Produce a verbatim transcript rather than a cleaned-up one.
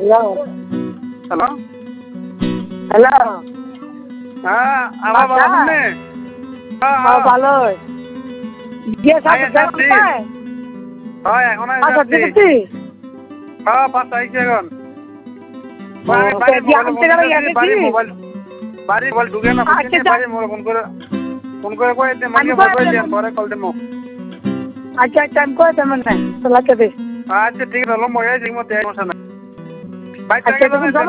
Hello hello হ্যাঁ আমার ভালো আছেন হ্যাঁ হ্যাঁ ভালো গিয়ে সাথে যাচ্ছি হ্যাঁ এখন আমি আচ্ছা যাচ্ছি দেখছি হ্যাঁ পাঁচ আইছি এখন আমি ও, বাড়ি তো এখন থেকে মোবাইল গেছি? বাড়ি মোবাইল বাড়ি মোবাইল ঢুকে না আচ্ছা, আচ্ছা। বাড়ি মোবাইল ফোন করে ফোন করে কয়ে দে আমি মাকে কয়ে ফোন করে দেব। দেন পরে কল দেবো আচ্ছা আচ্ছা আমি কয়ে দেবেন না তো লাগতে দে আচ্ছা ঠিক আছে লম্বা হয়ে যাই মতো সমস্যা নাই বাইক আচ্ছা, তুমি